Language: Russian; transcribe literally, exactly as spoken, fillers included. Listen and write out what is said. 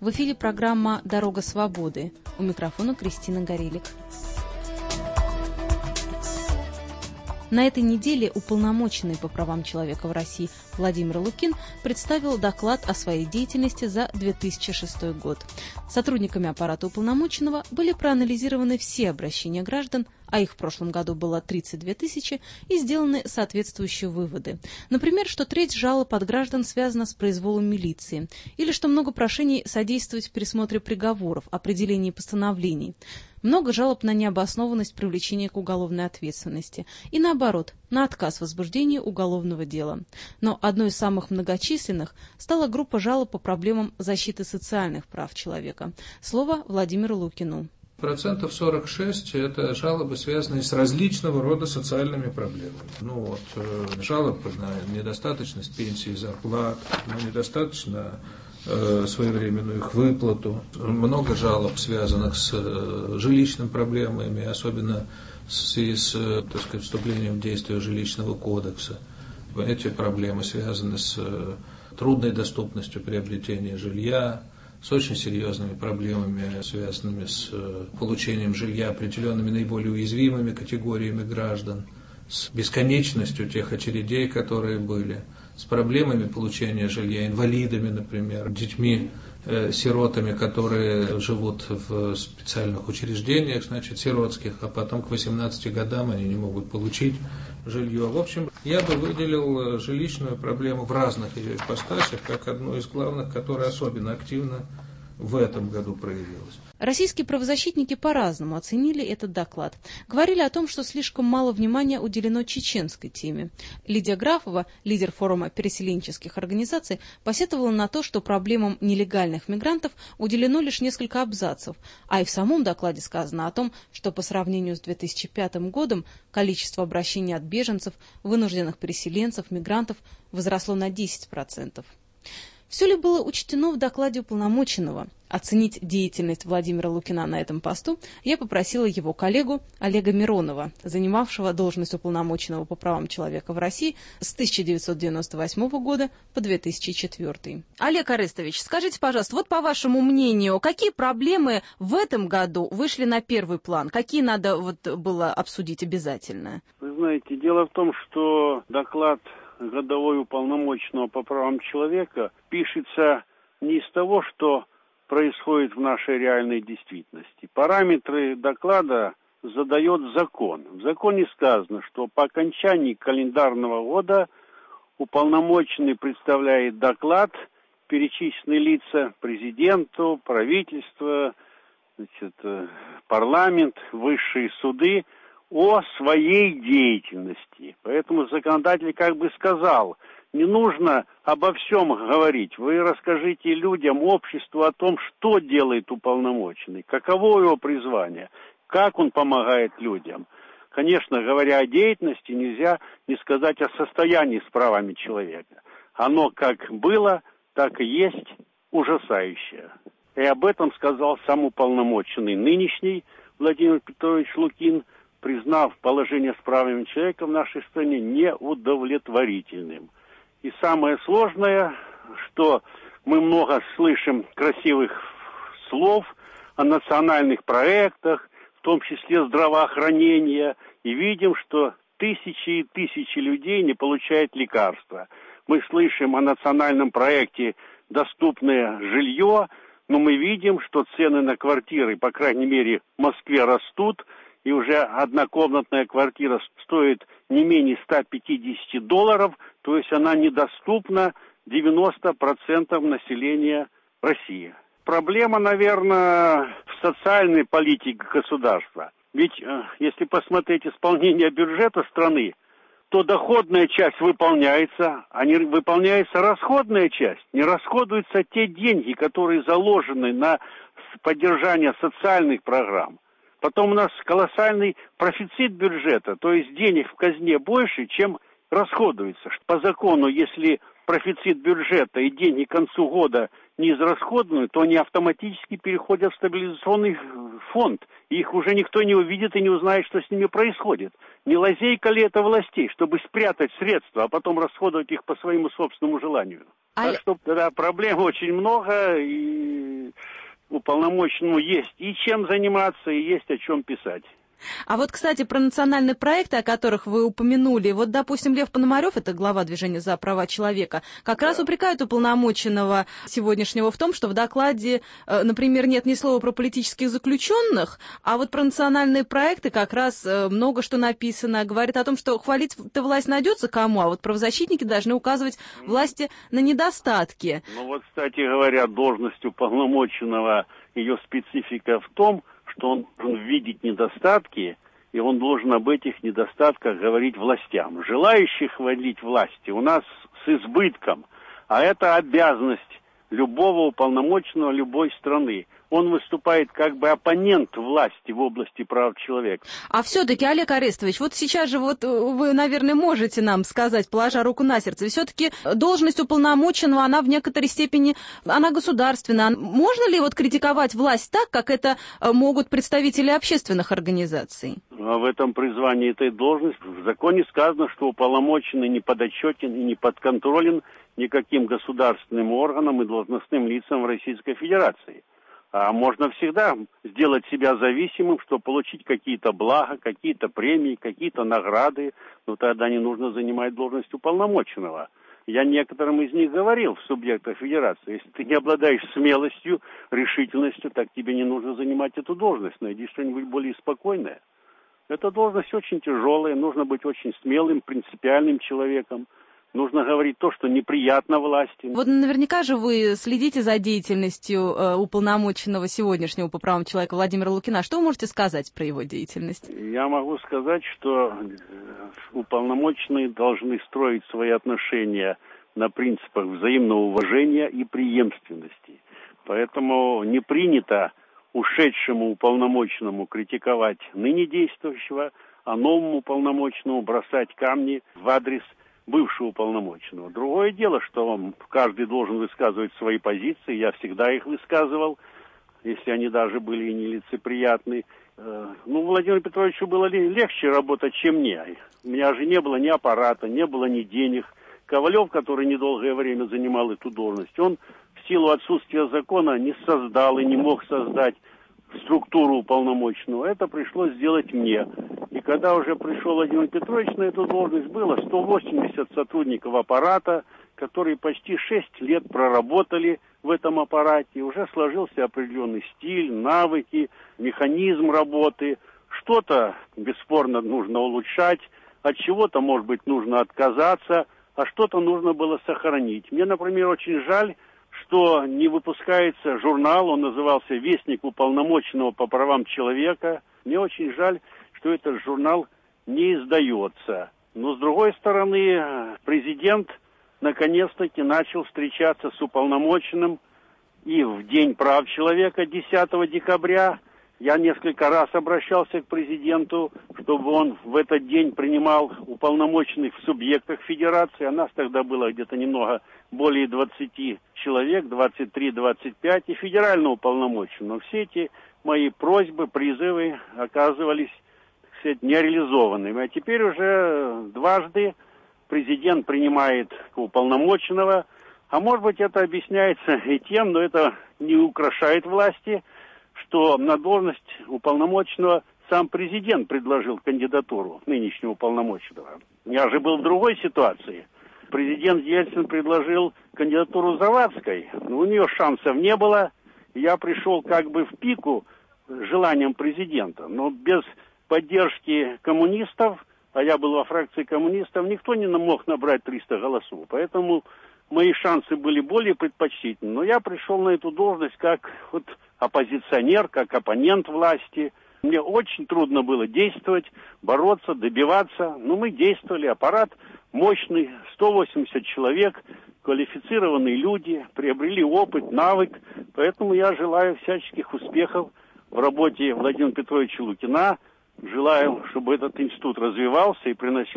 В эфире программа «Дорога свободы». У микрофона Кристина Горелик. На этой неделе уполномоченный по правам человека в России Владимир Лукин представил доклад о своей деятельности за две тысячи шестой год. Сотрудниками аппарата уполномоченного были проанализированы все обращения граждан, а их в прошлом году было тридцать две тысячи, и сделаны соответствующие выводы. Например, что треть жалоб от граждан связана с произволом милиции, или что много прошений содействовать в пересмотре приговоров, определении постановлений. Много жалоб на необоснованность привлечения к уголовной ответственности и, наоборот, на отказ в возбуждении уголовного дела. Но одной из самых многочисленных стала группа жалоб по проблемам защиты социальных прав человека. Слово Владимиру Лукину. Процентов сорок шесть – это жалобы, связанные с различного рода социальными проблемами. Ну вот, э, жалобы на недостаточность пенсии, зарплат, на недостаточно э, своевременную их выплату. Много жалоб, связанных с э, жилищными проблемами, особенно в связи с, э, так сказать, вступлением в действие жилищного кодекса. Эти проблемы связаны с э, трудной доступностью приобретения жилья, с очень серьезными проблемами, связанными с получением жилья определенными наиболее уязвимыми категориями граждан, с бесконечностью тех очередей, которые были, с проблемами получения жилья инвалидами, например, детьми, э, сиротами, которые живут в специальных учреждениях, значит, сиротских, а потом к восемнадцати годам они не могут получить жилье. В общем, я бы выделил жилищную проблему в разных ее ипостасях, как одну из главных, которая особенно активно в этом году проявилась. Российские правозащитники по-разному оценили этот доклад. Говорили о том, что слишком мало внимания уделено чеченской теме. Лидия Графова, лидер форума переселенческих организаций, посетовала на то, что проблемам нелегальных мигрантов уделено лишь несколько абзацев, а и в самом докладе сказано о том, что по сравнению с две тысячи пятым годом количество обращений от беженцев, вынужденных переселенцев, мигрантов возросло на десять процентов. Все ли было учтено в докладе уполномоченного? Оценить деятельность Владимира Лукина на этом посту я попросила его коллегу Олега Миронова, занимавшего должность уполномоченного по правам человека в России с тысяча девятьсот девяносто восьмого года по две тысячи четвёртый. Олег Орестович, скажите, пожалуйста, вот по вашему мнению, какие проблемы в этом году вышли на первый план? Какие надо вот было обсудить обязательно? Вы знаете, дело в том, что доклад годовой уполномоченного по правам человека пишется не из того, что происходит в нашей реальной действительности. Параметры доклада задает закон. В законе сказано, что по окончании календарного года уполномоченный представляет доклад, перечисленные лица президенту, правительству, значит, парламент, высшие суды, о своей деятельности. Поэтому законодатель как бы сказал, не нужно обо всем говорить. Вы расскажите людям, обществу о том, что делает уполномоченный, каково его призвание, как он помогает людям. Конечно, говоря о деятельности, нельзя не сказать о состоянии с правами человека. Оно как было, так и есть ужасающее. И об этом сказал сам уполномоченный нынешний Владимир Петрович Лукин, признав положение с правами человека в нашей стране неудовлетворительным. И самое сложное, что мы много слышим красивых слов о национальных проектах, в том числе здравоохранения, и видим, что тысячи и тысячи людей не получают лекарства. Мы слышим о национальном проекте «Доступное жилье», но мы видим, что цены на квартиры, по крайней мере, в Москве растут, и уже однокомнатная квартира стоит не менее ста пятидесяти долларов, то есть она недоступна девяноста процентам населения России. Проблема, наверное, в социальной политике государства. Ведь если посмотреть исполнение бюджета страны, то доходная часть выполняется, а не выполняется расходная часть. Не расходуются те деньги, которые заложены на поддержание социальных программ. Потом у нас колоссальный профицит бюджета, то есть денег в казне больше, чем расходуется. По закону, если профицит бюджета и деньги к концу года не израсходованы, то они автоматически переходят в стабилизационный фонд, и их уже никто не увидит и не узнает, что с ними происходит. Не лазейка ли это властей, чтобы спрятать средства, а потом расходовать их по своему собственному желанию? А... Так что да, проблем очень много, и уполномоченному есть и чем заниматься, и есть о чем писать. А вот, кстати, про национальные проекты, о которых вы упомянули, вот, допустим, Лев Пономарев, это глава движения за права человека, как да. раз упрекает уполномоченного сегодняшнего в том, что в докладе, например, нет ни слова про политических заключенных, а вот про национальные проекты как раз много что написано. Говорит о том, что хвалить-то власть найдется кому, а вот правозащитники должны указывать власти на недостатки. Ну вот, кстати говоря, должность уполномоченного, ее специфика в том, что он должен видеть недостатки, и он должен об этих недостатках говорить властям. Желающих хвалить власти у нас с избытком, а это обязанность любого уполномоченного любой страны. Он выступает как бы оппонент власти в области прав человека. А все-таки, Олег Арестович, вот сейчас же вот вы, наверное, можете нам сказать, положа руку на сердце, все-таки должность уполномоченного, она в некоторой степени, она государственная. Можно ли вот критиковать власть так, как это могут представители общественных организаций? А в этом призвании этой должности в законе сказано, что уполномоченный не подотчетен и не подконтролен никаким государственным органам и должностным лицам в Российской Федерации. А можно всегда сделать себя зависимым, чтобы получить какие-то блага, какие-то премии, какие-то награды. Но тогда не нужно занимать должность уполномоченного. Я некоторым из них говорил в субъектах Федерации. Если ты не обладаешь смелостью, решительностью, так тебе не нужно занимать эту должность. Найди что-нибудь более спокойное. Эта должность очень тяжелая, нужно быть очень смелым, принципиальным человеком. Нужно говорить то, что неприятно власти. Вот наверняка же вы следите за деятельностью э, уполномоченного сегодняшнего по правам человека Владимира Лукина. Что вы можете сказать про его деятельность? Я могу сказать, что уполномоченные должны строить свои отношения на принципах взаимного уважения и преемственности. Поэтому не принято ушедшему уполномоченному критиковать ныне действующего, а новому уполномоченному бросать камни в адрес бывшего уполномоченного. Другое дело, что каждый должен высказывать свои позиции. Я всегда их высказывал, если они даже были и нелицеприятны. Ну, Владимиру Петровичу было легче работать, чем мне. У меня же не было ни аппарата, не было ни денег. Ковалев, который недолгое время занимал эту должность, он в силу отсутствия закона не создал и не мог создать структуру уполномоченного. Это пришлось сделать мне. И когда уже пришел Владимир Петрович на эту должность, было сто восемьдесят сотрудников аппарата, которые почти шесть лет проработали в этом аппарате. И уже сложился определенный стиль, навыки, механизм работы. Что-то, бесспорно, нужно улучшать, от чего-то, может быть, нужно отказаться, а что-то нужно было сохранить. Мне, например, очень жаль, что не выпускается журнал, он назывался «Вестник уполномоченного по правам человека». Мне очень жаль, что этот журнал не издается. Но, с другой стороны, президент наконец-таки начал встречаться с уполномоченным и в День прав человека, десятого декабря. Я несколько раз обращался к президенту, чтобы он в этот день принимал уполномоченных в субъектах федерации. А нас тогда было где-то немного более двадцати человек, двадцать три - двадцать пять, и федерального уполномоченного. Все эти мои просьбы, призывы оказывались, так сказать, нереализованными. А теперь уже дважды президент принимает уполномоченного. А может быть, это объясняется и тем, но это не украшает власти, что на должность уполномоченного сам президент предложил кандидатуру нынешнего уполномоченного. Я же был в другой ситуации. Президент Ельцин предложил кандидатуру Завадской, но у нее шансов не было. Я пришел как бы в пику желанием президента, но без поддержки коммунистов, а я был во фракции коммунистов, никто не мог набрать триста голосов. Поэтому мои шансы были более предпочтительны. Но я пришел на эту должность как вот оппозиционер, как оппонент власти. Мне очень трудно было действовать, бороться, добиваться. Но мы действовали, аппарат мощный, сто восемьдесят человек, квалифицированные люди, приобрели опыт, навык. Поэтому я желаю всяческих успехов в работе Владимира Петровича Лукина. Желаю, чтобы этот институт развивался и приносил